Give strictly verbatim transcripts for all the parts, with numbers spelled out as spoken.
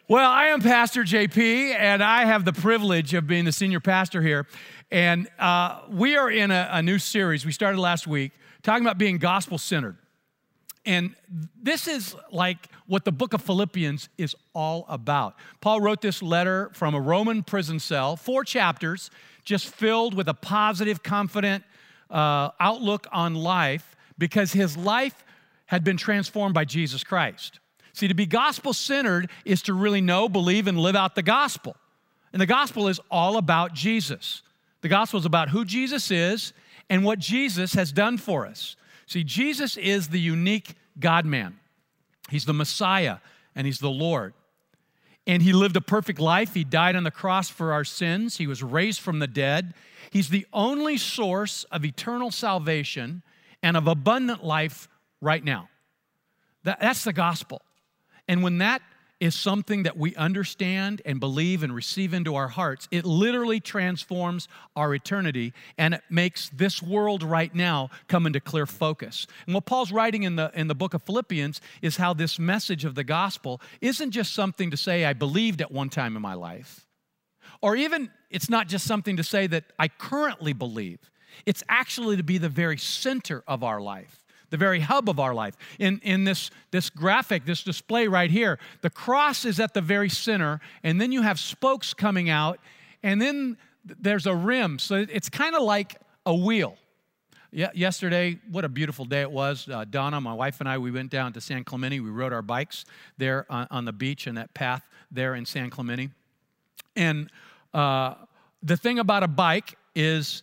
Well, I am Pastor J P, and I have the privilege of being the senior pastor here. And uh, we are in a, a new series we started last week talking about being gospel-centered. And this is like what the book of Philippians is all about. Paul wrote this letter from a Roman prison cell, four chapters, just filled with a positive, confident uh, outlook on life because his life had been transformed by Jesus Christ. See, to be gospel-centered is to really know, believe, and live out the gospel. And the gospel is all about Jesus. The gospel is about who Jesus is and what Jesus has done for us. See, Jesus is the unique God-man. He's the Messiah, and he's the Lord. And he lived a perfect life. He died on the cross for our sins. He was raised from the dead. He's the only source of eternal salvation and of abundant life right now. That, that's the gospel. And when that is something that we understand and believe and receive into our hearts, it literally transforms our eternity, and it makes this world right now come into clear focus. And what Paul's writing in the, in the book of Philippians is how this message of the gospel isn't just something to say I believed at one time in my life, or even it's not just something to say that I currently believe. It's actually to be the very center of our life, the very hub of our life. In, in this, this graphic, this display right here, the cross is at the very center, and then you have spokes coming out, and then there's a rim. So it's kind of like a wheel. Yeah, yesterday, what a beautiful day it was. Uh, Donna, my wife, and I, we went down to San Clemente. We rode our bikes there on, on the beach and that path there in San Clemente. And uh, the thing about a bike is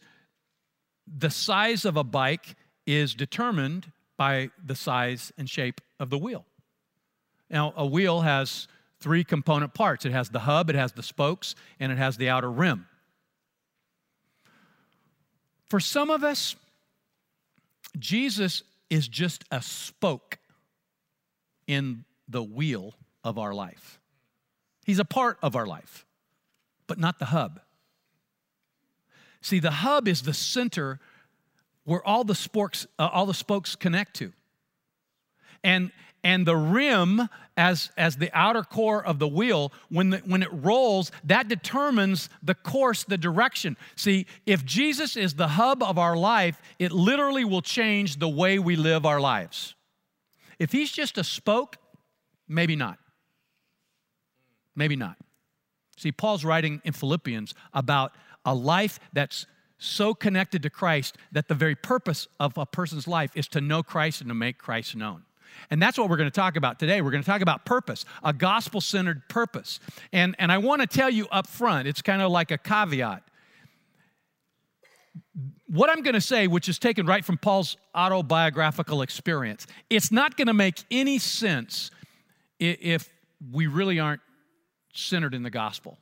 the size of a bike is determined by the size and shape of the wheel. Now, a wheel has three component parts. It has the hub, it has the spokes, and it has the outer rim. For some of us, Jesus is just a spoke in the wheel of our life. He's a part of our life, but not the hub. See, the hub is the center where all the spokes, uh, all the spokes connect to. And, and the rim, as, as the outer core of the wheel, when, the, when it rolls, that determines the course, the direction. See, if Jesus is the hub of our life, it literally will change the way we live our lives. If he's just a spoke, maybe not. Maybe not. See, Paul's writing in Philippians about a life that's so connected to Christ that the very purpose of a person's life is to know Christ and to make Christ known. And that's what we're going to talk about today. We're going to talk about purpose, a gospel-centered purpose. And, and I want to tell you up front, it's kind of like a caveat. What I'm going to say, which is taken right from Paul's autobiographical experience, it's not going to make any sense if we really aren't centered in the gospel.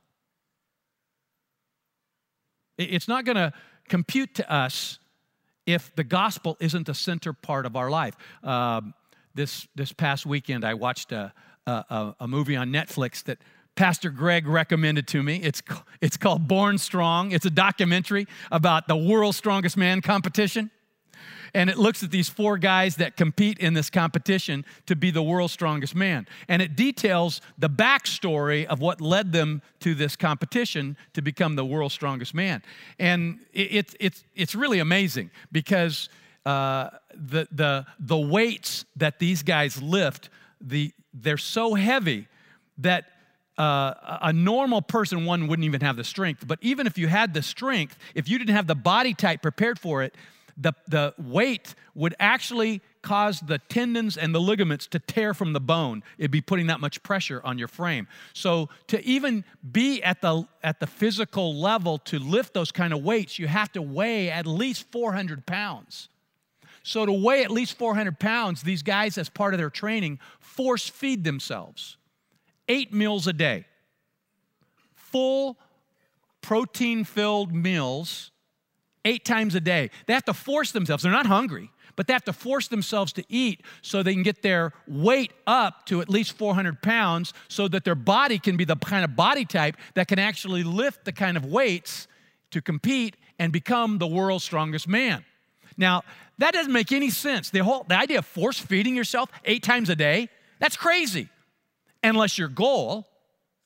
It's not going to compute to us if the gospel isn't the center part of our life. Uh, this this past weekend, I watched a, a, a movie on Netflix that Pastor Greg recommended to me. It's, it's called Born Strong. It's a documentary about the world's strongest man competition. And it looks at these four guys that compete in this competition to be the world's strongest man. And it details the backstory of what led them to this competition to become the world's strongest man. And it, it, it's, it's really amazing because uh, the, the, the weights that these guys lift, the, they're so heavy that Uh, a normal person, one, wouldn't even have the strength. But even if you had the strength, if you didn't have the body type prepared for it, the, the weight would actually cause the tendons and the ligaments to tear from the bone. It'd be putting that much pressure on your frame. So to even be at the, at the physical level to lift those kind of weights, you have to weigh at least four hundred pounds. So to weigh at least four hundred pounds, these guys, as part of their training, force feed themselves. Eight meals a day, full protein-filled meals, eight times a day. They have to force themselves. They're not hungry, but they have to force themselves to eat so they can get their weight up to at least four hundred pounds so that their body can be the kind of body type that can actually lift the kind of weights to compete and become the world's strongest man. Now, that doesn't make any sense. The whole the idea of force feeding yourself eight times a day, that's crazy. Unless your goal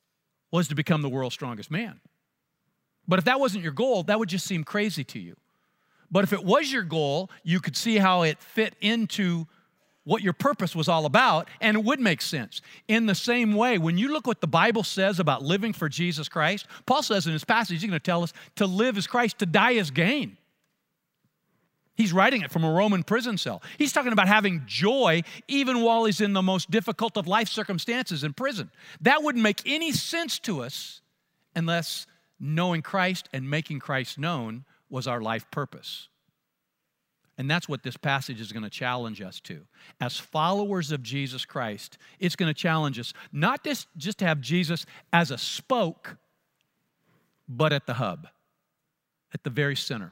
was to become the world's strongest man. But if that wasn't your goal, that would just seem crazy to you. But if it was your goal, you could see how it fit into what your purpose was all about, and it would make sense. In the same way, when you look what the Bible says about living for Jesus Christ, Paul says in his passage, he's going to tell us to live as Christ, to die as gain. He's writing it from a Roman prison cell. He's talking about having joy even while he's in the most difficult of life circumstances in prison. That wouldn't make any sense to us unless knowing Christ and making Christ known was our life purpose. And that's what this passage is going to challenge us to. As followers of Jesus Christ, it's going to challenge us not just, just to have Jesus as a spoke, but at the hub, at the very center.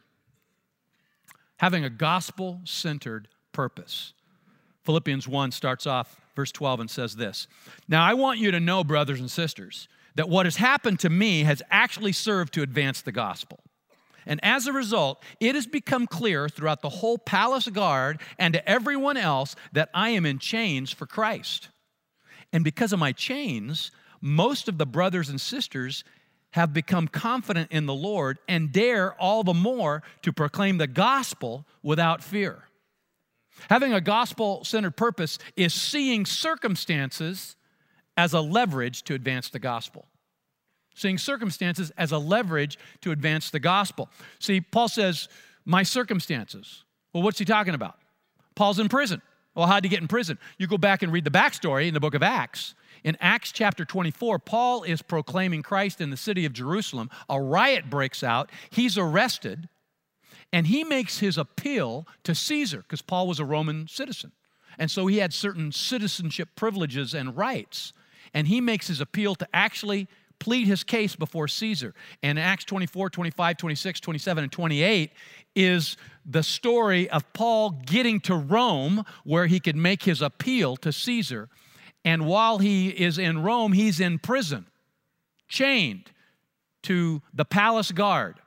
Having a gospel-centered purpose. Philippians one starts off, verse twelve, and says this, "Now I want you to know, brothers and sisters, that what has happened to me has actually served to advance the gospel. And as a result, it has become clear throughout the whole palace guard and to everyone else that I am in chains for Christ. And because of my chains, most of the brothers and sisters have become confident in the Lord and dare all the more to proclaim the gospel without fear." Having a gospel-centered purpose is seeing circumstances as a leverage to advance the gospel. Seeing circumstances as a leverage to advance the gospel. See, Paul says, my circumstances. Well, what's he talking about? Paul's in prison. Well, how'd he get in prison? You go back and read the backstory in the book of Acts. In Acts chapter twenty-four, Paul is proclaiming Christ in the city of Jerusalem. A riot breaks out. He's arrested, and he makes his appeal to Caesar, because Paul was a Roman citizen. And so he had certain citizenship privileges and rights. And he makes his appeal to actually plead his case before Caesar. And Acts twenty-four, twenty-five, twenty-six, twenty-seven, and twenty-eight is the story of Paul getting to Rome where he could make his appeal to Caesar. And while he is in Rome, he's in prison, chained to the palace guard.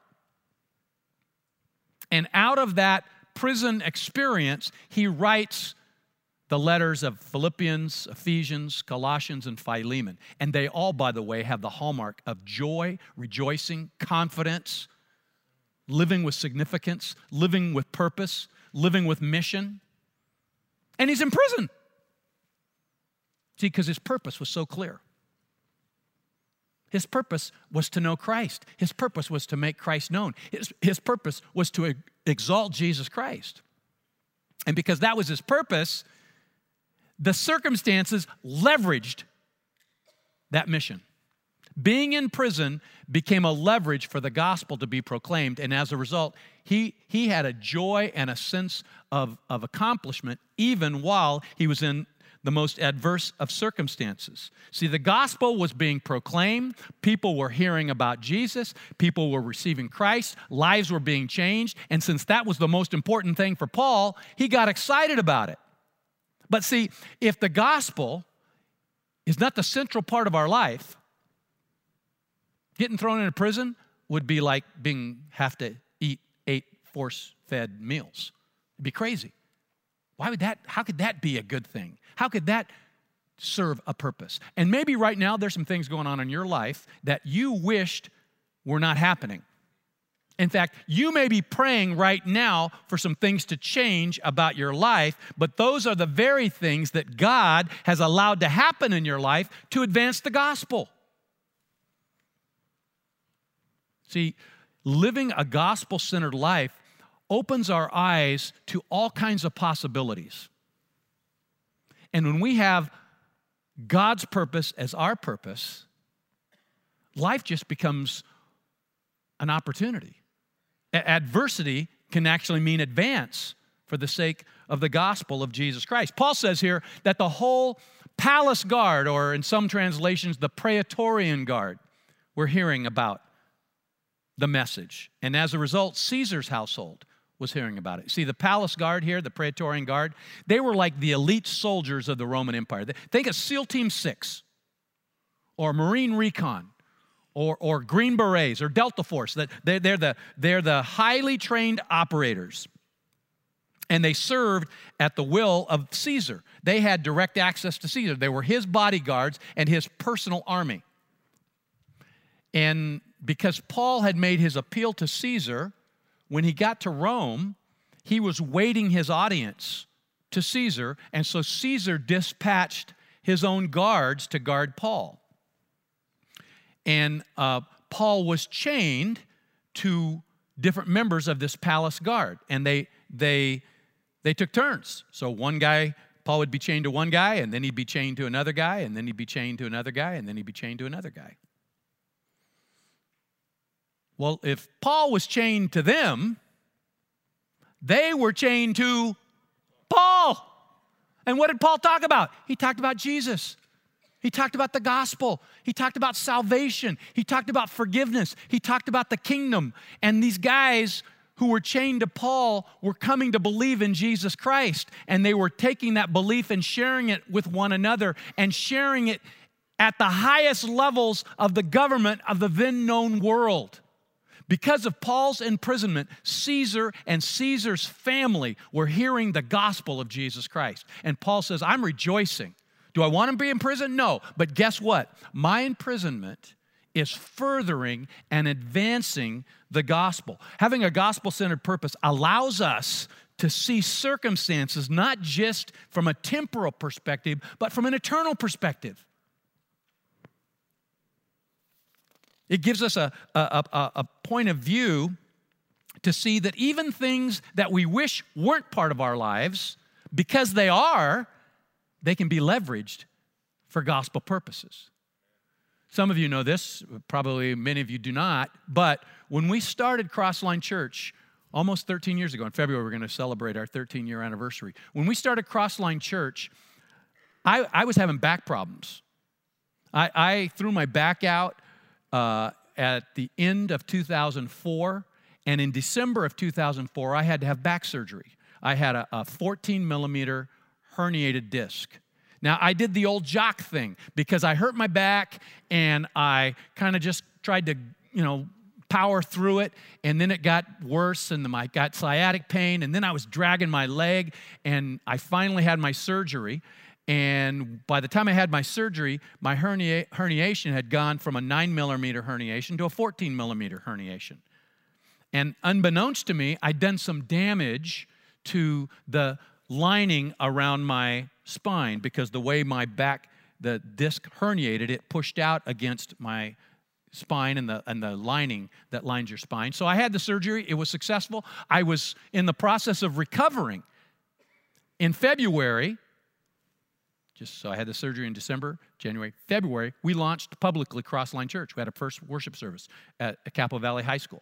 And out of that prison experience, he writes the letters of Philippians, Ephesians, Colossians, and Philemon. And they all, by the way, have the hallmark of joy, rejoicing, confidence, living with significance, living with purpose, living with mission. And he's in prison. See, because his purpose was so clear. His purpose was to know Christ. His purpose was to make Christ known. His, his purpose was to exalt Jesus Christ. And because that was his purpose, the circumstances leveraged that mission. Being in prison became a leverage for the gospel to be proclaimed, and as a result, he, he had a joy and a sense of, of accomplishment even while he was in the most adverse of circumstances. See, the gospel was being proclaimed. People were hearing about Jesus. People were receiving Christ. Lives were being changed. And since that was the most important thing for Paul, he got excited about it. But see, if the gospel is not the central part of our life, getting thrown into prison would be like being have to eat eight force-fed meals. It'd be crazy. Why would that, how could that be a good thing? How could that serve a purpose? And maybe right now there's some things going on in your life that you wished were not happening. In fact, you may be praying right now for some things to change about your life, but those are the very things that God has allowed to happen in your life to advance the gospel. See, living a gospel-centered life opens our eyes to all kinds of possibilities. And when we have God's purpose as our purpose, life just becomes an opportunity. Adversity can actually mean advance for the sake of the gospel of Jesus Christ. Paul says here that the whole palace guard, or in some translations, the Praetorian Guard, were hearing about the message. And as a result, Caesar's household was hearing about it. See, the palace guard here, the Praetorian Guard, they were like the elite soldiers of the Roman Empire. Think of SEAL Team six or Marine Recon or, or Green Berets or Delta Force. They're, they're, the, they're the highly trained operators. And they served at the will of Caesar. They had direct access to Caesar. They were his bodyguards and his personal army. And because Paul had made his appeal to Caesar, when he got to Rome, he was waiting his audience to Caesar, and so Caesar dispatched his own guards to guard Paul. And uh, Paul was chained to different members of this palace guard, and they they they took turns. So one guy, Paul would be chained to one guy, and then he'd be chained to another guy, and then he'd be chained to another guy, and then he'd be chained to another guy. Well, if Paul was chained to them, they were chained to Paul. And what did Paul talk about? He talked about Jesus. He talked about the gospel. He talked about salvation. He talked about forgiveness. He talked about the kingdom. And these guys who were chained to Paul were coming to believe in Jesus Christ. And they were taking that belief and sharing it with one another and sharing it at the highest levels of the government of the then known world. Because of Paul's imprisonment, Caesar and Caesar's family were hearing the gospel of Jesus Christ. And Paul says, I'm rejoicing. Do I want to be in prison? No. But guess what? My imprisonment is furthering and advancing the gospel. Having a gospel-centered purpose allows us to see circumstances not just from a temporal perspective, but from an eternal perspective. It gives us a, a, a, a point of view to see that even things that we wish weren't part of our lives, because they are, they can be leveraged for gospel purposes. Some of you know this, probably many of you do not, but when we started Crossline Church almost thirteen years ago, in February we're going to celebrate our thirteen-year anniversary. When we started Crossline Church, I, I was having back problems. I, I threw my back out Uh, at the end of two thousand four, and in December of two thousand four, I had to have back surgery. I had a, a fourteen millimeter herniated disc. Now, I did the old jock thing because I hurt my back, and I kind of just tried to, you know, power through it, and then it got worse, and I got sciatic pain, and then I was dragging my leg, and I finally had my surgery. And by the time I had my surgery, my hernia, herniation had gone from a nine millimeter herniation to a fourteen millimeter herniation. And unbeknownst to me, I'd done some damage to the lining around my spine because the way my back, the disc herniated, it pushed out against my spine and the, and the lining that lines your spine. So I had the surgery. It was successful. I was in the process of recovering. In February, Just so I had the surgery in December, January, February, we launched publicly Crossline Church. We had a first worship service at Capitol Valley High School.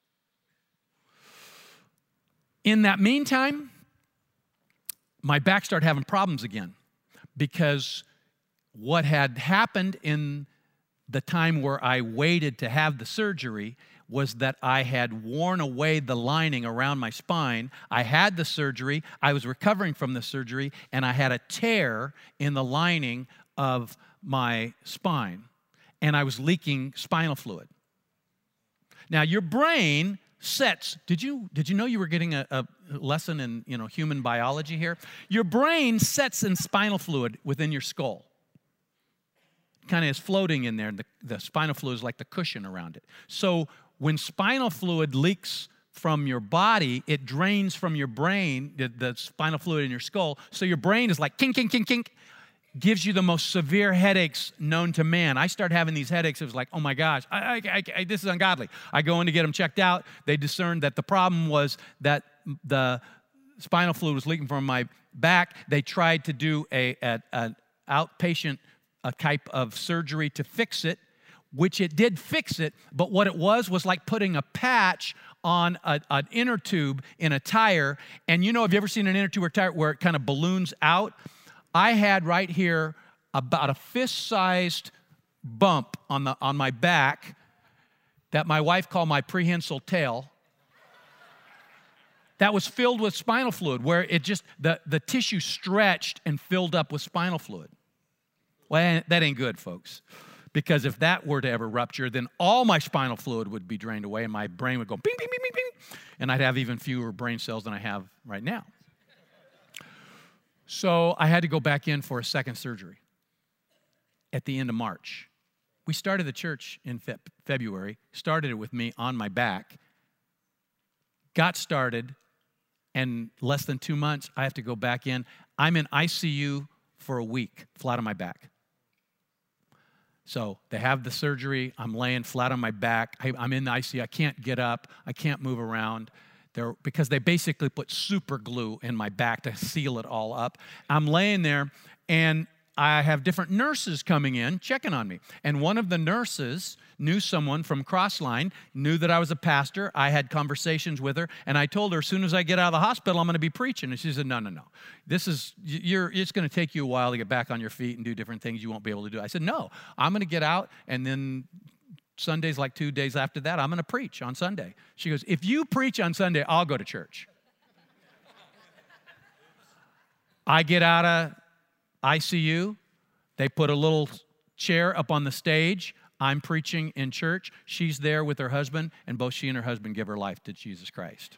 In that meantime, my back started having problems again because what had happened in the time where I waited to have the surgery was that I had worn away the lining around my spine. I had the surgery, I was recovering from the surgery, and I had a tear in the lining of my spine, and I was leaking spinal fluid. Now, your brain sets, did you, did you know you were getting a, a lesson in, you know, human biology here? Your brain sets in spinal fluid within your skull. Kind of is floating in there. The, the spinal fluid is like the cushion around it. So when spinal fluid leaks from your body, it drains from your brain, the, the spinal fluid in your skull. So your brain is like kink, kink, kink, kink, gives you the most severe headaches known to man. I started having these headaches. It was like, oh my gosh, I, I, I, this is ungodly. I go in to get them checked out. They discerned that the problem was that the spinal fluid was leaking from my back. They tried to do a, a, an outpatient a type of surgery to fix it, which it did fix it, but what it was was like putting a patch on a, an inner tube in a tire. And you know, have you ever seen an inner tube or tire where it kind of balloons out? I had right here about a fist-sized bump on, the, on my back that my wife called my prehensile tail. That was filled with spinal fluid, where it just, the, the tissue stretched and filled up with spinal fluid. Well, that ain't good, folks, because if that were to ever rupture, then all my spinal fluid would be drained away and my brain would go ping, ping, ping, ping, ping, and I'd have even fewer brain cells than I have right now. So I had to go back in for a second surgery at the end of March. we started the church in Fe- February, started it with me on my back, got started, and less than two months, I have to go back in. I'm in I C U for a week, flat on my back. So they have the surgery. I'm laying flat on my back. I, I'm in the I C U. I can't get up. I can't move around. They're, because they basically put super glue in my back to seal it all up. I'm laying there, and I have different nurses coming in, checking on me. And one of the nurses knew someone from Crossline, knew that I was a pastor. I had conversations with her, and I told her, as soon as I get out of the hospital, I'm going to be preaching. And she said, no, no, no. This is, you're, it's going to take you a while to get back on your feet and do different things you won't be able to do. I said, no, I'm going to get out, and then Sundays, like two days after that, I'm going to preach on Sunday. She goes, if you preach on Sunday, I'll go to church. I get out of I C U, they put a little chair up on the stage. I'm preaching in church. She's there with her husband, and both she and her husband give her life to Jesus Christ.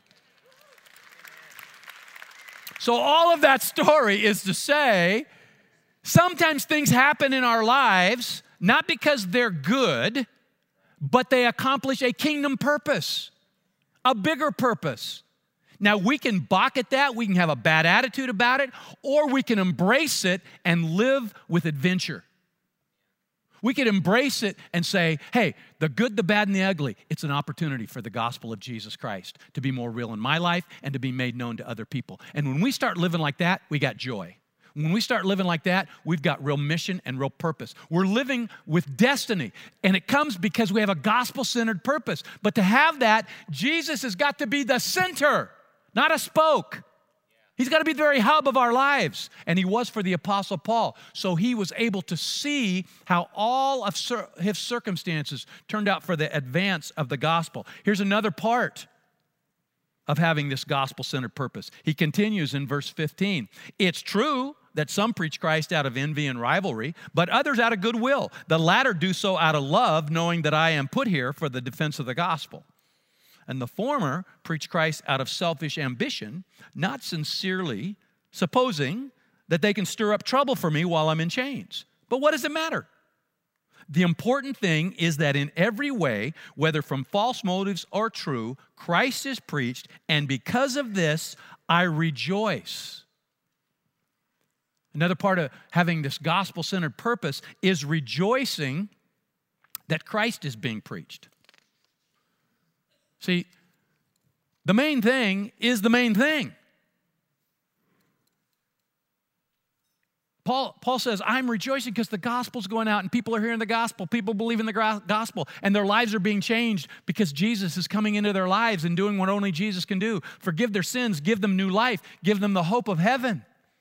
So all of that story is to say, sometimes things happen in our lives, not because they're good, but they accomplish a kingdom purpose, a bigger purpose. Now, we can balk at that, we can have a bad attitude about it, or we can embrace it and live with adventure. We can embrace it and say, hey, the good, the bad, and the ugly, it's an opportunity for the gospel of Jesus Christ to be more real in my life and to be made known to other people. And when we start living like that, we got joy. When we start living like that, we've got real mission and real purpose. We're living with destiny, and it comes because we have a gospel-centered purpose. But to have that, Jesus has got to be the center, not a spoke. He's got to be the very hub of our lives. And he was for the Apostle Paul. So he was able to see how all of his circumstances turned out for the advance of the gospel. Here's another part of having this gospel-centered purpose. He continues in verse fifteen. It's true that some preach Christ out of envy and rivalry, but others out of goodwill. The latter do so out of love, knowing that I am put here for the defense of the gospel. And the former preach Christ out of selfish ambition, not sincerely, supposing that they can stir up trouble for me while I'm in chains. But what does it matter? The important thing is that in every way, whether from false motives or true, Christ is preached, and because of this, I rejoice. Another part of having this gospel-centered purpose is rejoicing that Christ is being preached. See, the main thing is the main thing. Paul, Paul says, I'm rejoicing because the gospel's going out and people are hearing the gospel. People believe in the gospel and their lives are being changed because Jesus is coming into their lives and doing what only Jesus can do. Forgive their sins, give them new life, give them the hope of heaven.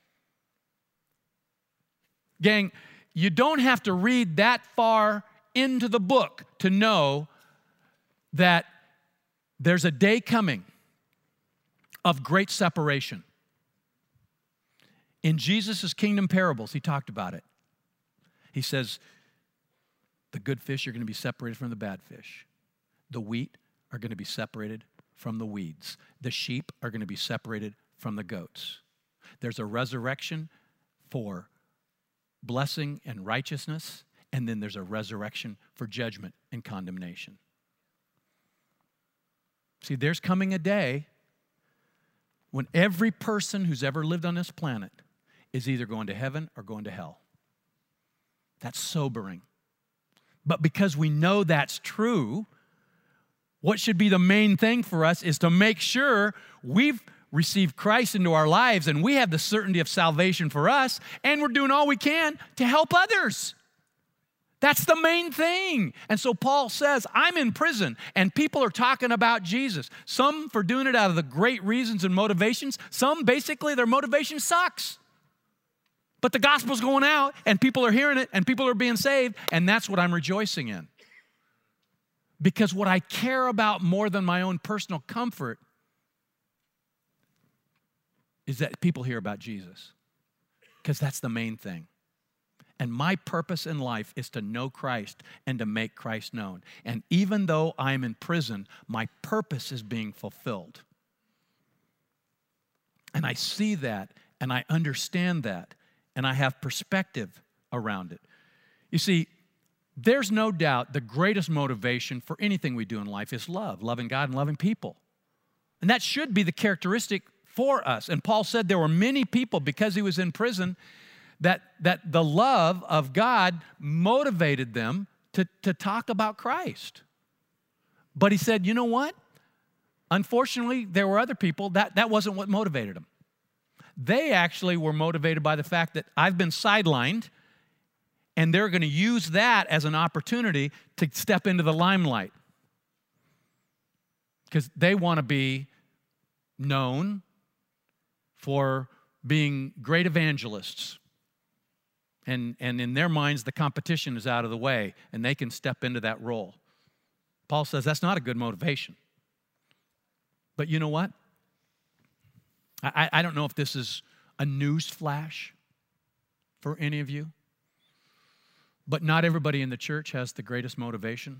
Gang, you don't have to read that far into the book to know that there's a day coming of great separation. In Jesus' kingdom parables, he talked about it. He says, the good fish are going to be separated from the bad fish. The wheat are going to be separated from the weeds. The sheep are going to be separated from the goats. There's a resurrection for blessing and righteousness, and then there's a resurrection for judgment and condemnation. See, there's coming a day when every person who's ever lived on this planet is either going to heaven or going to hell. That's sobering. But because we know that's true, what should be the main thing for us is to make sure we've received Christ into our lives and we have the certainty of salvation for us, and we're doing all we can to help others. That's the main thing. And so Paul says, I'm in prison and people are talking about Jesus. Some for doing it out of the great reasons and motivations. Some basically their motivation sucks. But the gospel's going out and people are hearing it and people are being saved, and that's what I'm rejoicing in. Because what I care about more than my own personal comfort is that people hear about Jesus. Because that's the main thing. And my purpose in life is to know Christ and to make Christ known. And even though I'm in prison, my purpose is being fulfilled. And I see that, and I understand that, and I have perspective around it. You see, There's no doubt the greatest motivation for anything we do in life is love, loving God and loving people. And that should be the characteristic for us. And Paul said there were many people, because he was in prison, that, that the love of God motivated them to, to talk about Christ. But he said, you know what? Unfortunately, there were other people, that, that wasn't what motivated them. They actually were motivated by the fact that I've been sidelined, and they're going to use that as an opportunity to step into the limelight. Because they want to be known for being great evangelists. And, and in their minds, the competition is out of the way, and they can step into that role. Paul says that's not a good motivation. But you know what? I, I don't know if this is a news flash for any of you, but not everybody in the church has the greatest motivation.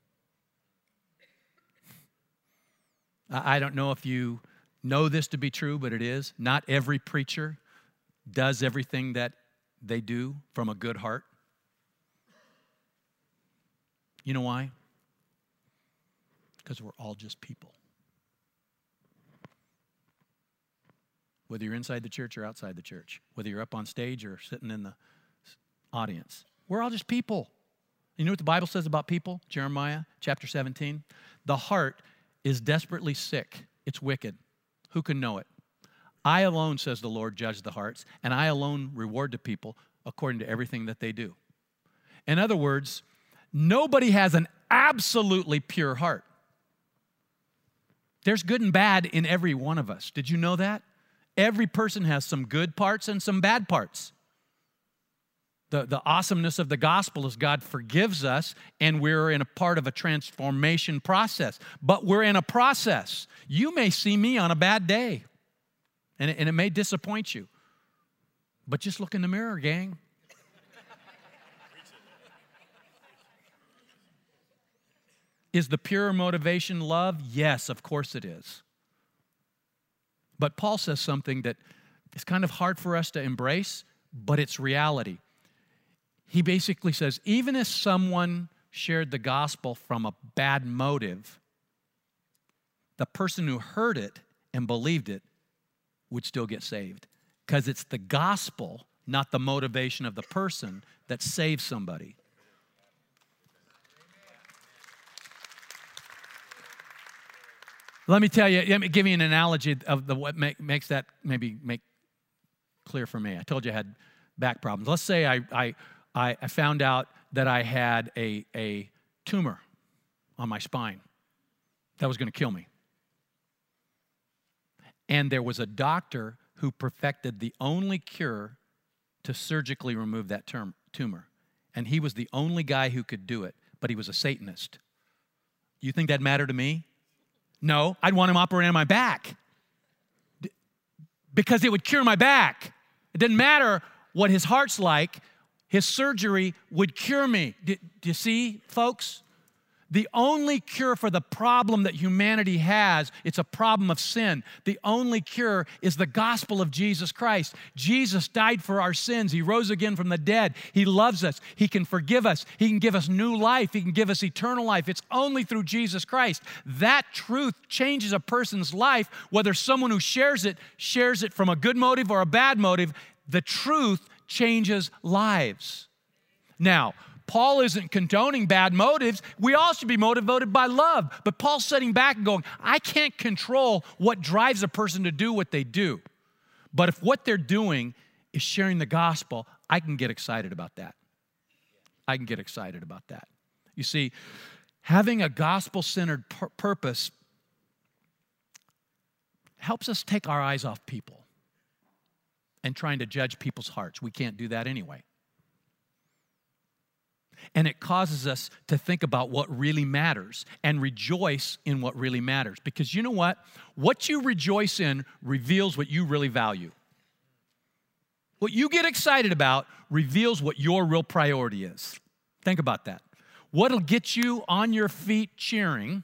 I, I don't know if you know this to be true, but it is. Not every preacher does everything that they do from a good heart. You know why? Because we're all just people. Whether you're inside the church or outside the church, whether you're up on stage or sitting in the audience, we're all just people. You know what the Bible says about people? Jeremiah chapter seventeen. The heart is desperately sick. It's wicked. Who can know it? I alone, says the Lord, judge the hearts, and I alone reward the people according to everything that they do. In other words, nobody has an absolutely pure heart. There's good and bad in every one of us. Did you know that? Every person has some good parts and some bad parts. The, the awesomeness of the gospel is God forgives us, and we're in a part of a transformation process. But we're in a process. You may see me on a bad day, and it, and it may disappoint you. But just look in the mirror, gang. Is the pure motivation love? Yes, of course it is. But Paul says something that is kind of hard for us to embrace, but it's reality. He basically says, even if someone shared the gospel from a bad motive, the person who heard it and believed it would still get saved. Because it's the gospel, not the motivation of the person, that saves somebody. Let me tell you, let me give you an analogy of the, what make, makes that maybe make clear for me. I told you I had back problems. Let's say I, I, I found out that I had a, a tumor on my spine that was going to kill me. And there was a doctor who perfected the only cure to surgically remove that term, tumor. And he was the only guy who could do it, but he was a Satanist. You think that'd matter to me? No, I'd want him operating on my back because it would cure my back. It didn't matter what his heart's like. His surgery would cure me. Do, do you see, folks? The only cure for the problem that humanity has, it's a problem of sin. The only cure is the gospel of Jesus Christ. Jesus died for our sins. He rose again from the dead. He loves us. He can forgive us. He can give us new life. He can give us eternal life. It's only through Jesus Christ. That truth changes a person's life, whether someone who shares it, shares it from a good motive or a bad motive. The truth changes lives. Now, Paul isn't condoning bad motives. We all should be motivated by love. But Paul's sitting back and going, I can't control what drives a person to do what they do. But if what they're doing is sharing the gospel, I can get excited about that. I can get excited about that. You see, having a gospel-centered pur- purpose helps us take our eyes off people and trying to judge people's hearts. We can't do that anyway. And it causes us to think about what really matters and rejoice in what really matters. Because you know what? What you rejoice in reveals what you really value. What you get excited about reveals what your real priority is. Think about that. What'll get you on your feet cheering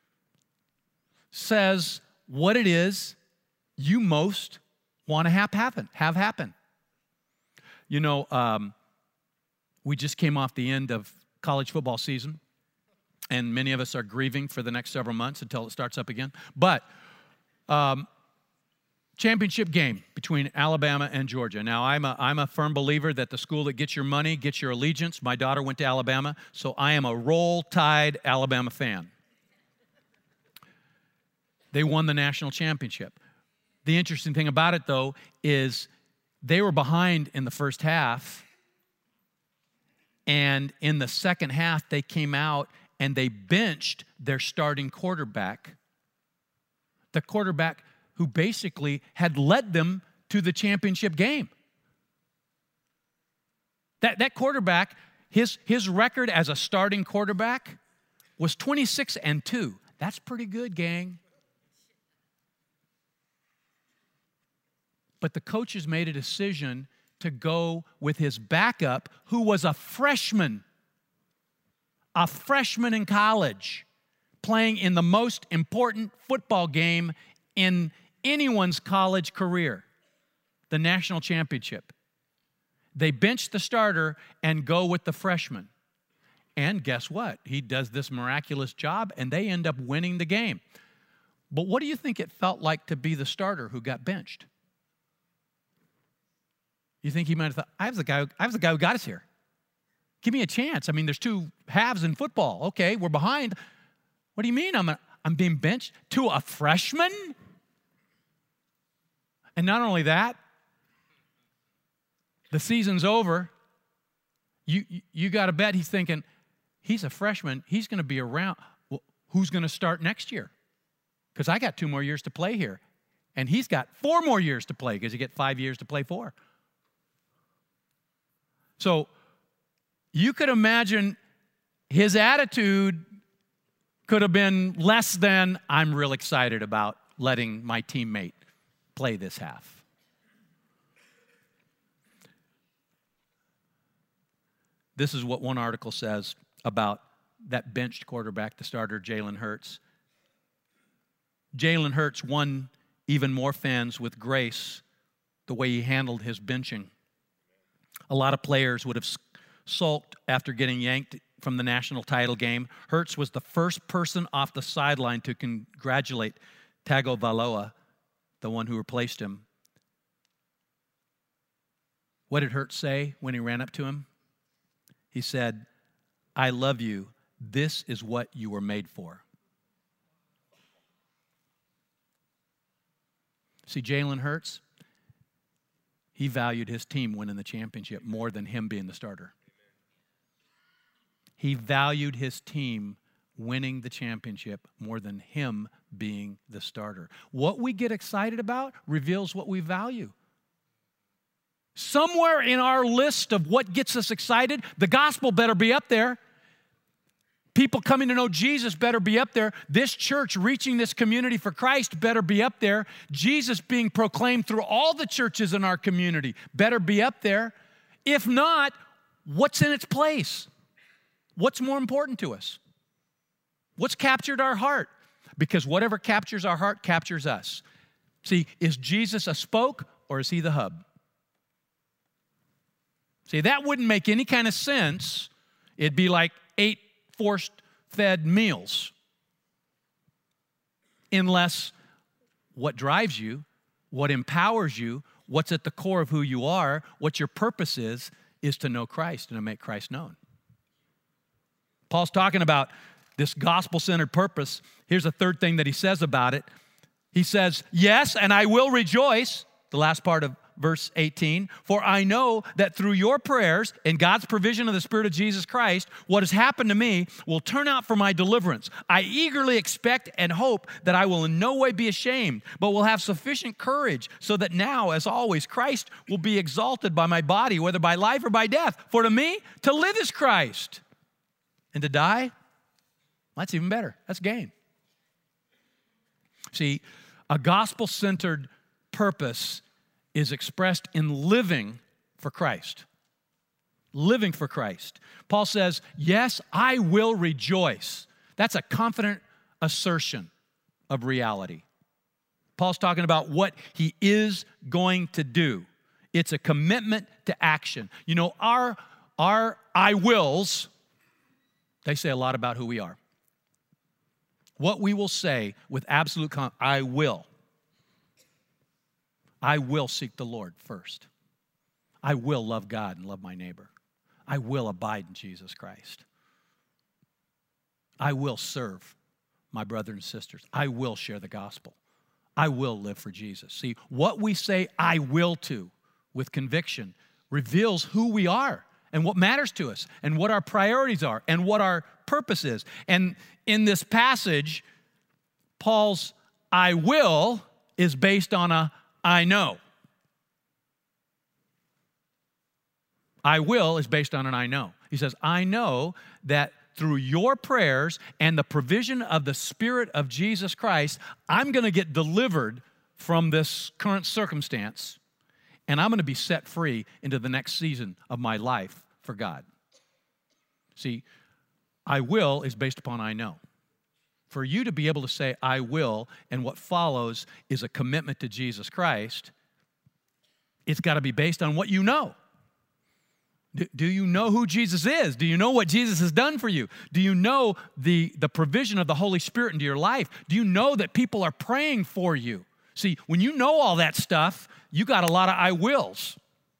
says what it is you most want to have happen. Have happen. You know, um, we just came off the end of college football season, and many of us are grieving for the next several months until it starts up again. But um, championship game between Alabama and Georgia. Now, I'm a, I'm a firm believer that the school that gets your money gets your allegiance. My daughter went to Alabama, so I am a Roll Tide Alabama fan. They won the national championship. The interesting thing about it, though, is they were behind in the first half, and in the second half, they came out and they benched their starting quarterback, the quarterback who basically had led them to the championship game. That, that quarterback, his, his record as a starting quarterback was twenty-six and two. That's pretty good, gang. But the coaches made a decision to go with his backup, who was a freshman, a freshman in college, playing in the most important football game in anyone's college career, the national championship. They bench the starter and go with the freshman. And guess what? He does this miraculous job, and they end up winning the game. But what do you think it felt like to be the starter who got benched? You think he might have thought, I was the guy, I was the guy who got us here. Give me a chance. I mean, there's two halves in football. Okay, we're behind. What do you mean I'm, a, I'm being benched to a freshman? And not only that, the season's over. You, you, you got to bet he's thinking, he's a freshman. He's going to be around. Well, who's going to start next year? Because I got two more years to play here. And he's got four more years to play because you get five years to play for. So you could imagine his attitude could have been less than, I'm real excited about letting my teammate play this half. This is what one article says about that benched quarterback, the starter, Jalen Hurts. Jalen Hurts won even more fans with grace the way he handled his benching. A lot of players would have sulked after getting yanked from the national title game. Hurts was the first person off the sideline to congratulate Tagovailoa, the one who replaced him. What did Hurts say when he ran up to him? He said, I love you. This is what you were made for. See, Jalen Hurts, he valued his team winning the championship more than him being the starter. He valued his team winning the championship more than him being the starter. What we get excited about reveals what we value. Somewhere in our list of what gets us excited, the gospel better be up there. People coming to know Jesus better be up there. This church reaching this community for Christ better be up there. Jesus being proclaimed through all the churches in our community better be up there. If not, what's in its place? What's more important to us? What's captured our heart? Because whatever captures our heart captures us. See, is Jesus a spoke or is he the hub? See, that wouldn't make any kind of sense. It'd be like eight force-fed meals. Unless what drives you, what empowers you, what's at the core of who you are, what your purpose is, is to know Christ and to make Christ known. Paul's talking about this gospel-centered purpose. Here's a third thing that he says about it. He says, yes, and I will rejoice, the last part of verse eighteen, for I know that through your prayers and God's provision of the Spirit of Jesus Christ, what has happened to me will turn out for my deliverance. I eagerly expect and hope that I will in no way be ashamed, but will have sufficient courage so that now, as always, Christ will be exalted by my body, whether by life or by death. For to me, to live is Christ, and to die, that's even better. That's gain. See, a gospel-centered purpose is expressed in living for Christ. Living for Christ. Paul says, yes, I will rejoice. That's a confident assertion of reality. Paul's talking about what he is going to do. It's a commitment to action. You know, our, our I wills They say a lot about who we are. What we will say with absolute confidence, I will. I will seek the Lord first. I will love God and love my neighbor. I will abide in Jesus Christ. I will serve my brothers and sisters. I will share the gospel. I will live for Jesus. See, what we say I will to with conviction reveals who we are and what matters to us and what our priorities are and what our purpose is. And in this passage, Paul's I will is based on a I know. I will is based on an I know. He says, I know that through your prayers and the provision of the Spirit of Jesus Christ, I'm going to get delivered from this current circumstance, and I'm going to be set free into the next season of my life for God. See, I will is based upon I know. For you to be able to say I will, and what follows is a commitment to Jesus Christ, it's got to be based on what you know. Do, do you know who Jesus is? Do you know what Jesus has done for you? Do you know the, the provision of the Holy Spirit into your life? Do you know that people are praying for you? See, when you know all that stuff, you got a lot of I wills.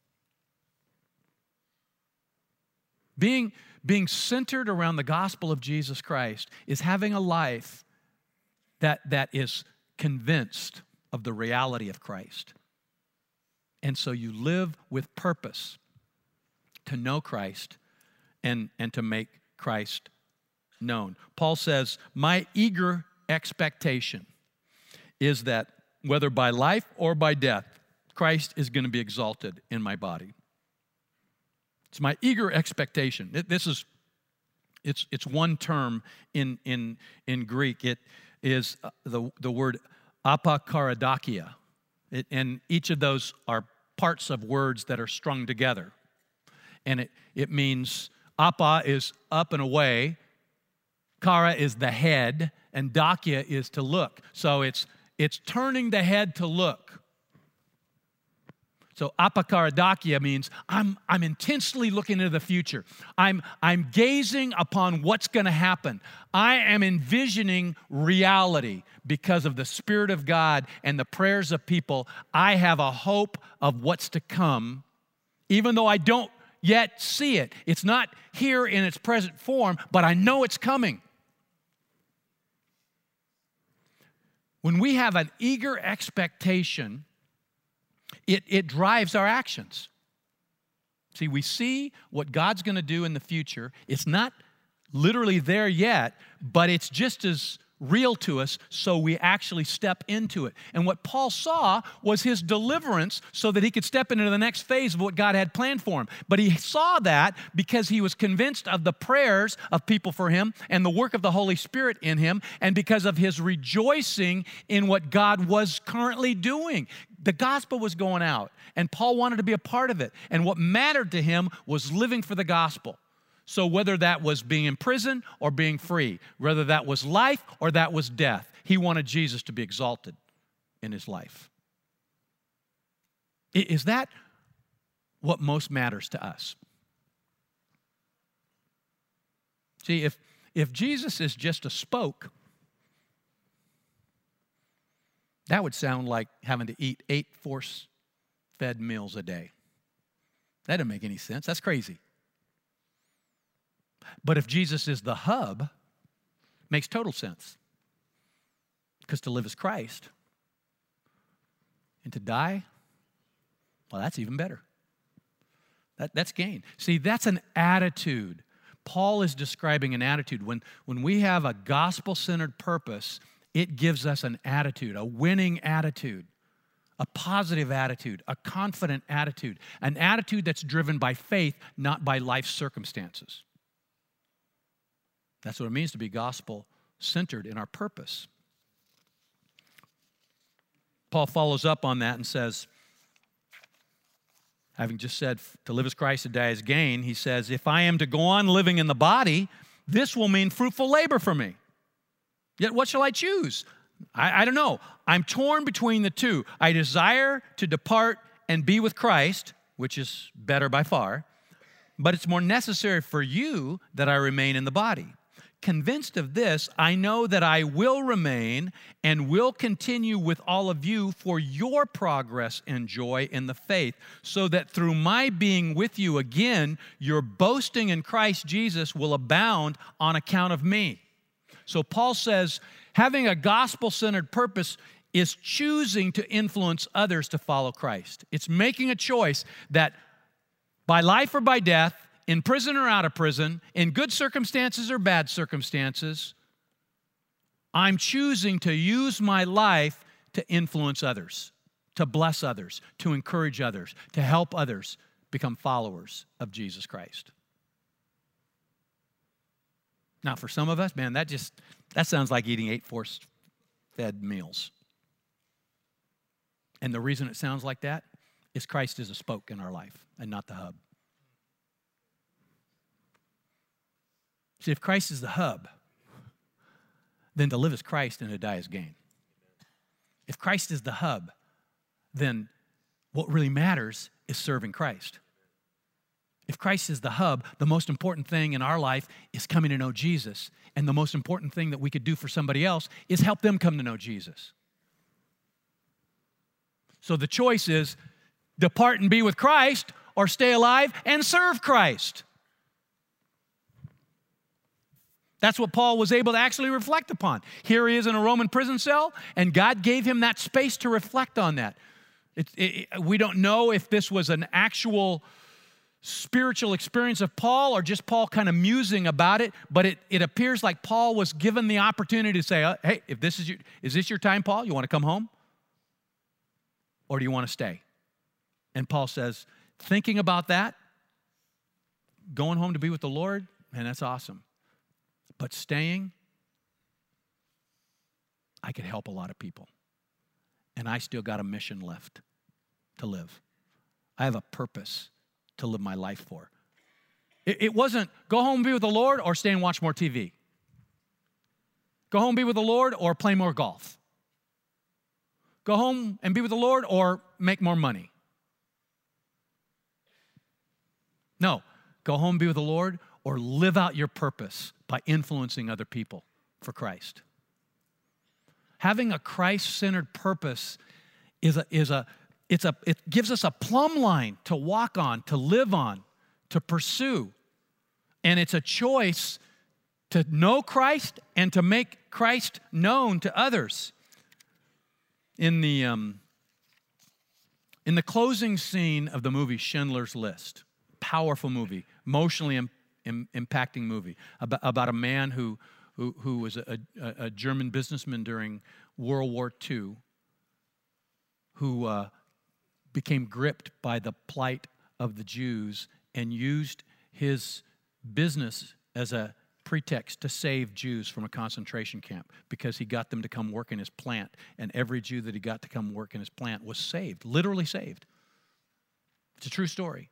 Being, being centered around the gospel of Jesus Christ is having a life that, that is convinced of the reality of Christ. And so you live with purpose to know Christ and, and to make Christ known. Paul says, my eager expectation is that whether by life or by death, Christ is going to be exalted in my body. It's my eager expectation. It, this is, it's, it's one term in, in, in Greek. It is the, the word apokaridakia. It, and each of those are parts of words that are strung together. And it, it means apa is up and away, kara is the head, and dakia is to look. So it's, it's turning the head to look. So apokaridakia means I'm, I'm intensely looking into the future. I'm, I'm gazing upon what's going to happen. I am envisioning reality because of the Spirit of God and the prayers of people. I have a hope of what's to come, even though I don't yet see it. It's not here in its present form, but I know it's coming. When we have an eager expectation, it, it drives our actions. See, we see what God's going to do in the future. It's not literally there yet, but it's just as real to us, so we actually step into it. And what Paul saw was his deliverance so that he could step into the next phase of what God had planned for him. But he saw that because he was convinced of the prayers of people for him and the work of the Holy Spirit in him, and because of his rejoicing in what God was currently doing. The gospel was going out, and Paul wanted to be a part of it. And what mattered to him was living for the gospel. So whether that was being in prison or being free, whether that was life or that was death, he wanted Jesus to be exalted in his life. Is that what most matters to us? See, if, if Jesus is just a spoke, that would sound like having to eat eight force-fed meals a day. That doesn't make any sense. That's crazy. But if Jesus is the hub, it makes total sense. Because to live is Christ. And to die, well, that's even better. That, that's gain. See, that's an attitude. Paul is describing an attitude. When, when we have a gospel-centered purpose, it gives us an attitude, a winning attitude, a positive attitude, a confident attitude, an attitude that's driven by faith, not by life circumstances. That's what it means to be gospel-centered in our purpose. Paul follows up on that and says, having just said to live as Christ, to die as gain, he says, if I am to go on living in the body, this will mean fruitful labor for me. Yet what shall I choose? I, I don't know. I'm torn between the two. I desire to depart and be with Christ, which is better by far, but it's more necessary for you that I remain in the body. convinced of this, I know that I will remain and will continue with all of you for your progress and joy in the faith, so that through my being with you again, your boasting in Christ Jesus will abound on account of me. So Paul says, having a gospel-centered purpose is choosing to influence others to follow Christ. It's making a choice that by life or by death, in prison or out of prison, in good circumstances or bad circumstances, I'm choosing to use my life to influence others, to bless others, to encourage others, to help others become followers of Jesus Christ. Now, for some of us, man, that just, that sounds like eating eight force-fed meals. And the reason it sounds like that is Christ is a spoke in our life and not the hub. See, if Christ is the hub, then to live as Christ and to die as gain. If Christ is the hub, then what really matters is serving Christ. If Christ is the hub, the most important thing in our life is coming to know Jesus. And the most important thing that we could do for somebody else is help them come to know Jesus. So the choice is depart and be with Christ, or stay alive and serve Christ. That's what Paul was able to actually reflect upon. Here he is in a Roman prison cell, and God gave him that space to reflect on that. It, it, we don't know if this was an actual spiritual experience of Paul or just Paul kind of musing about it, but it, it appears like Paul was given the opportunity to say, hey, if this is your, is this your time, Paul? You want to come home? Or do you want to stay? And Paul says, thinking about that, going home to be with the Lord, man, that's awesome. But staying, I could help a lot of people. And I still got a mission left to live. I have a purpose to live my life for. It, it wasn't go home and be with the Lord or stay and watch more T V. Go home and be with the Lord or play more golf. Go home and be with the Lord or make more money. No, go home and be with the Lord or live out your purpose by influencing other people for Christ. Having a Christ-centered purpose is a, is a, it's a, it gives us a plumb line to walk on, to live on, to pursue. And it's a choice to know Christ and to make Christ known to others. In the, um, in the closing scene of the movie Schindler's List, powerful movie, emotionally im- im- impacting movie, about, about a man who, who, who was a, a, a German businessman during World War Two, who uh, became gripped by the plight of the Jews and used his business as a pretext to save Jews from a concentration camp because he got them to come work in his plant, and every Jew that he got to come work in his plant was saved, literally saved. It's a true story.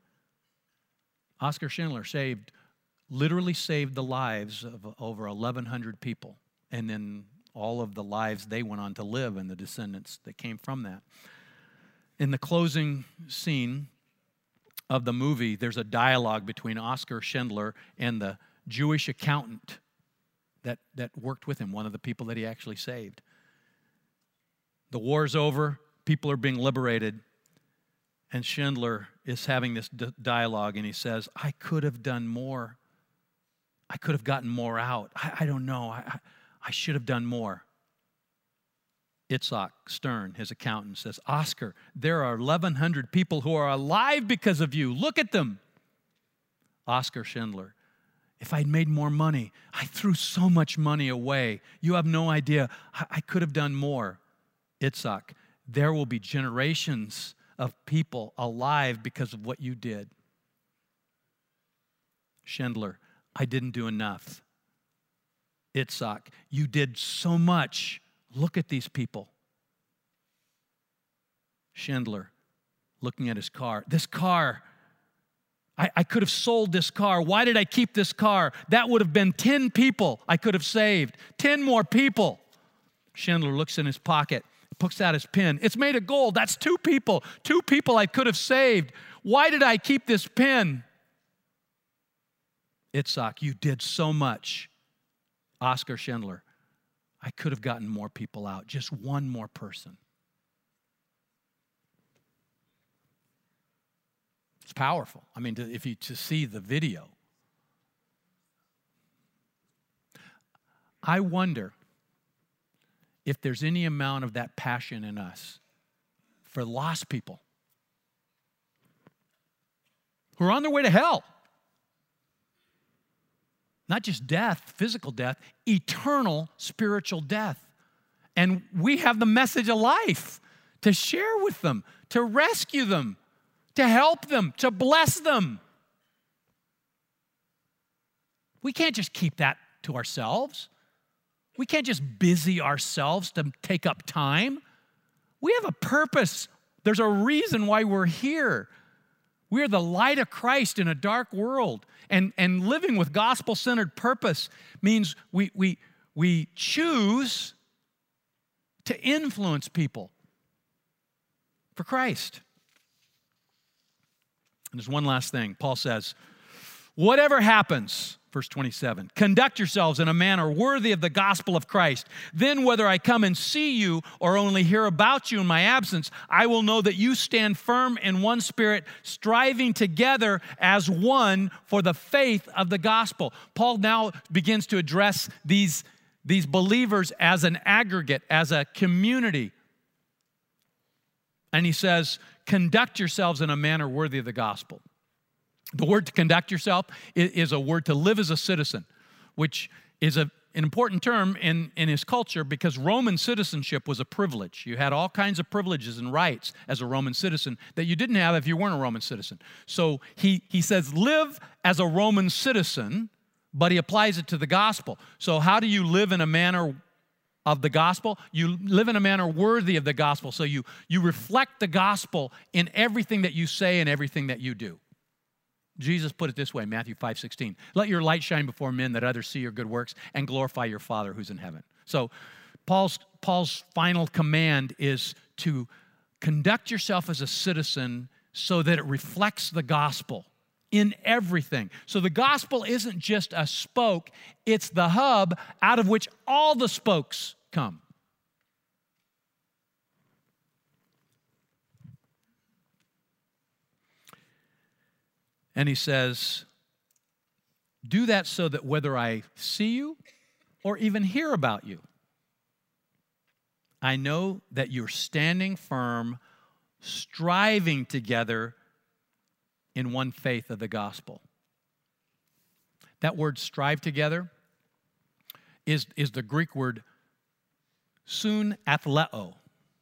Oskar Schindler saved, literally saved the lives of over eleven hundred people, and then all of the lives they went on to live and the descendants that came from that. In the closing scene of the movie, there's a dialogue between Oskar Schindler and the Jewish accountant that, that worked with him, one of the people that he actually saved. The war's over, people are being liberated, and Schindler is having this d- dialogue, and he says, I could have done more. I could have gotten more out. I, I don't know. I, I, I should have done more. Itzhak Stern, his accountant, says, Oskar, there are eleven hundred people who are alive because of you. Look at them. Oskar Schindler, if I'd made more money, I threw so much money away. You have no idea. I, I could have done more. Itzhak, there will be generations of people alive because of what you did. Schindler, I didn't do enough. Itzhak, you did so much. Look at these people. Schindler, looking at his car. This car, I, I could have sold this car. Why did I keep this car? That would have been ten people I could have saved. ten more people. Schindler looks in his pocket, pulls out his pen. It's made of gold. That's two people. Two people I could have saved. Why did I keep this pen? Itzhak, you did so much. Oscar Schindler, I could have gotten more people out, just one more person. It's powerful. I mean, to, if you to see the video. I wonder if there's any amount of that passion in us for lost people who are on their way to hell. Not just death, physical death, eternal spiritual death. And we have the message of life to share with them, to rescue them, to help them, to bless them. We can't just keep that to ourselves. We can't just busy ourselves to take up time. We have a purpose. There's a reason why we're here. We are the light of Christ in a dark world. And, and living with gospel-centered purpose means we, we, we choose to influence people for Christ. And there's one last thing. Paul says, whatever happens, verse twenty-seven, conduct yourselves in a manner worthy of the gospel of Christ. Then whether I come and see you or only hear about you in my absence, I will know that you stand firm in one spirit, striving together as one for the faith of the gospel. Paul now begins to address these, these believers as an aggregate, as a community. And he says, conduct yourselves in a manner worthy of the gospel. The word to conduct yourself is a word to live as a citizen, which is a, an important term in, in his culture because Roman citizenship was a privilege. You had all kinds of privileges and rights as a Roman citizen that you didn't have if you weren't a Roman citizen. So he, he says, live as a Roman citizen, but he applies it to the gospel. So how do you live in a manner of the gospel? You live in a manner worthy of the gospel. So you, you reflect the gospel in everything that you say and everything that you do. Jesus put it this way, Matthew five sixteen. Let your light shine before men that others see your good works and glorify your Father who's in heaven. So Paul's, Paul's final command is to conduct yourself as a citizen so that it reflects the gospel in everything. So the gospel isn't just a spoke, it's the hub out of which all the spokes come. And he says, do that so that whether I see you or even hear about you, I know that you're standing firm, striving together in one faith of the gospel. That word strive together is, is the Greek word soon athleo.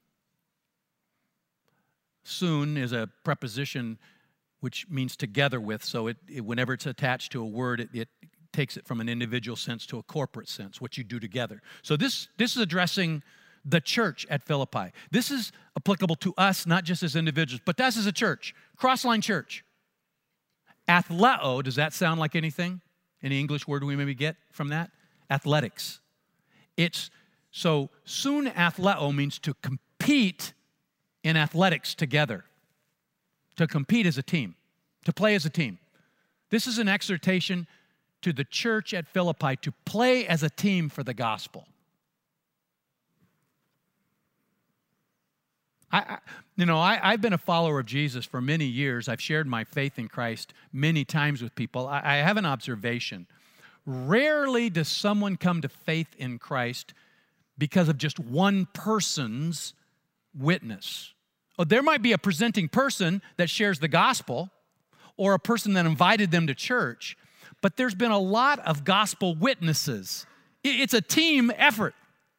Soon is a preposition which means together with, so it, it, whenever it's attached to a word, it, it takes it from an individual sense to a corporate sense, what you do together. So this, this is addressing the church at Philippi. This is applicable to us, not just as individuals, but to us as a church, Crossline Church. Athleo, does that sound like anything? Any English word we maybe get from that? Athletics. It's, so soon athleo means to compete in athletics together. To compete as a team, to play as a team. This is an exhortation to the church at Philippi to play as a team for the gospel. I, I you know, I, I've been a follower of Jesus for many years. I've shared my faith in Christ many times with people. I, I have an observation. Rarely does someone come to faith in Christ because of just one person's witness. Oh, there might be a presenting person that shares the gospel or a person that invited them to church, but there's been a lot of gospel witnesses. It's a team effort.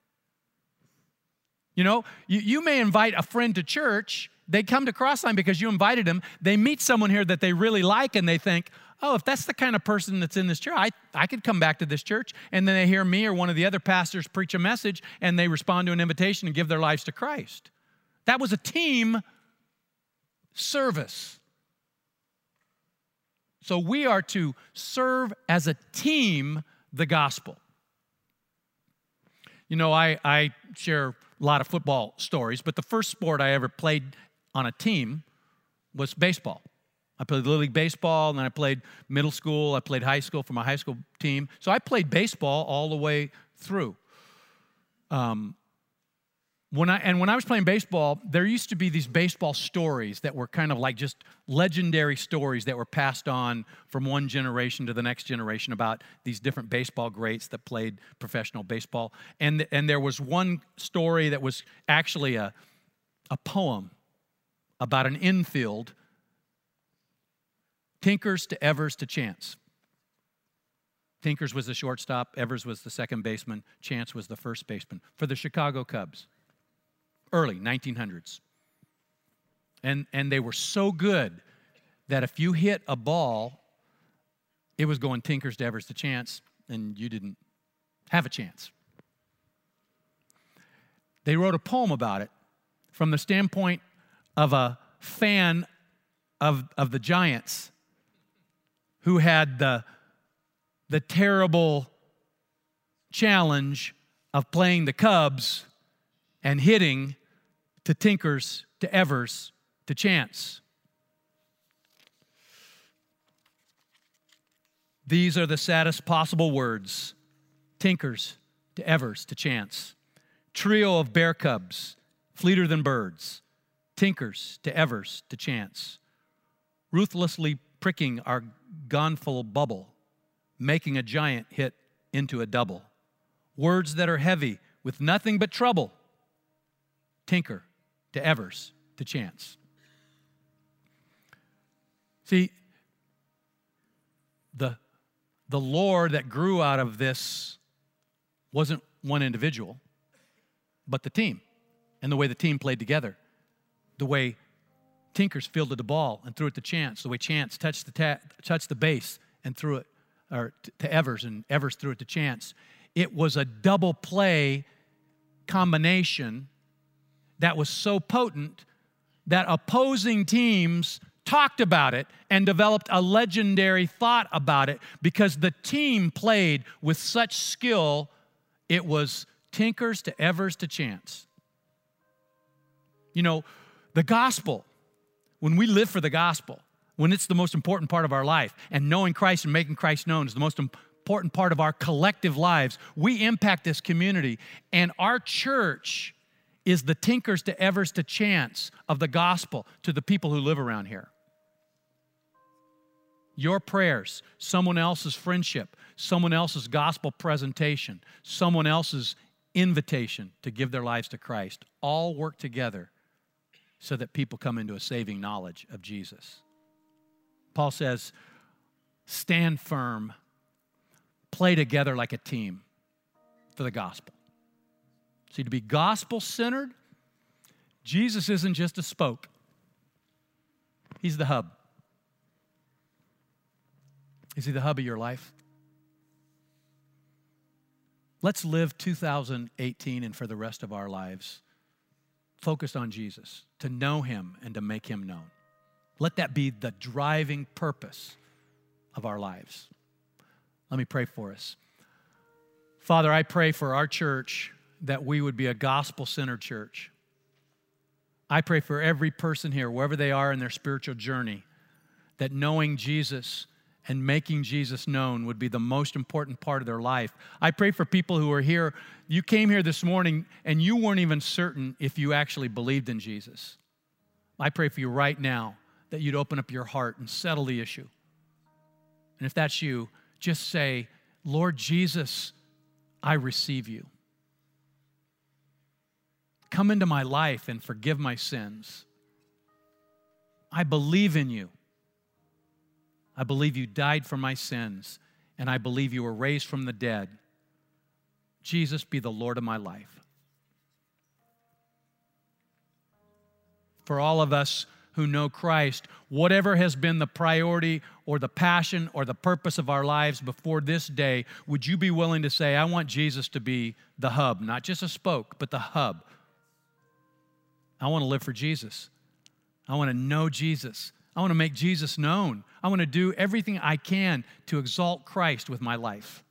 You know, you, you may invite a friend to church. They come to Crossline because you invited them. They meet someone here that they really like and they think, oh, if that's the kind of person that's in this church, I, I could come back to this church. And then they hear me or one of the other pastors preach a message and they respond to an invitation and give their lives to Christ. That was a team service. So we are to serve as a team the gospel. You know, I, I share a lot of football stories, but the first sport I ever played on a team was baseball. I played Little League Baseball, and then I played middle school. I played high school for my high school team. So I played baseball all the way through. Um, when I and when I was playing baseball, there used to be these baseball stories that were kind of like just legendary stories that were passed on from one generation to the next generation about these different baseball greats that played professional baseball. And, and there was one story that was actually a, a poem about an infield, Tinkers to Evers to Chance. Tinkers was the shortstop, Evers was the second baseman, Chance was the first baseman for the Chicago Cubs, early nineteen hundreds. And, and they were so good that if you hit a ball, it was going Tinkers to Evers to Chance, and you didn't have a chance. They wrote a poem about it from the standpoint of a fan of, of the Giants who had the, the terrible challenge of playing the Cubs and hitting to Tinkers to Evers to Chance. These are the saddest possible words. Tinkers to Evers to Chance. Trio of bear cubs, fleeter than birds. Tinkers to Evers to Chance. Ruthlessly pricking our gonful bubble, making a giant hit into a double. Words that are heavy with nothing but trouble. Tinker to Evers to Chance. See, the, the lore that grew out of this wasn't one individual, but the team and the way the team played together. The way Tinkers fielded the ball and threw it to Chance. The way Chance touched the, ta- touched the base and threw it or t- to Evers, and Evers threw it to Chance. It was a double play combination that was so potent that opposing teams talked about it and developed a legendary thought about it because the team played with such skill. It was Tinkers to Evers to Chance. You know, the gospel, when we live for the gospel, when it's the most important part of our life, and knowing Christ and making Christ known is the most important part of our collective lives, we impact this community. And our church is the Tinkers to Evers to Chance of the gospel to the people who live around here. Your prayers, someone else's friendship, someone else's gospel presentation, someone else's invitation to give their lives to Christ, all work together so that people come into a saving knowledge of Jesus. Paul says, stand firm, play together like a team for the gospel. See, to be gospel-centered, Jesus isn't just a spoke. He's the hub. Is he the hub of your life? Let's live two thousand eighteen and for the rest of our lives focused on Jesus, to know him and to make him known. Let that be the driving purpose of our lives. Let me pray for us. Father, I pray for our church that we would be a gospel-centered church. I pray for every person here, wherever they are in their spiritual journey, that knowing Jesus and making Jesus known would be the most important part of their life. I pray for people who are here. You came here this morning and you weren't even certain if you actually believed in Jesus. I pray for you right now that you'd open up your heart and settle the issue. And if that's you, just say, Lord Jesus, I receive you. Come into my life and forgive my sins. I believe in you. I believe you died for my sins, and I believe you were raised from the dead. Jesus, be the Lord of my life. For all of us who know Christ, whatever has been the priority or the passion or the purpose of our lives before this day, would you be willing to say, I want Jesus to be the hub, not just a spoke, but the hub. I want to live for Jesus. I want to know Jesus. I want to make Jesus known. I want to do everything I can to exalt Christ with my life.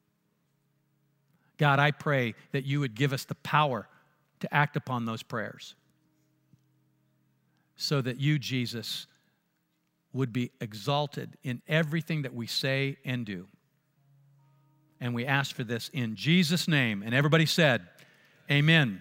God, I pray that you would give us the power to act upon those prayers so that you, Jesus, would be exalted in everything that we say and do. And we ask for this in Jesus' name. And everybody said, amen.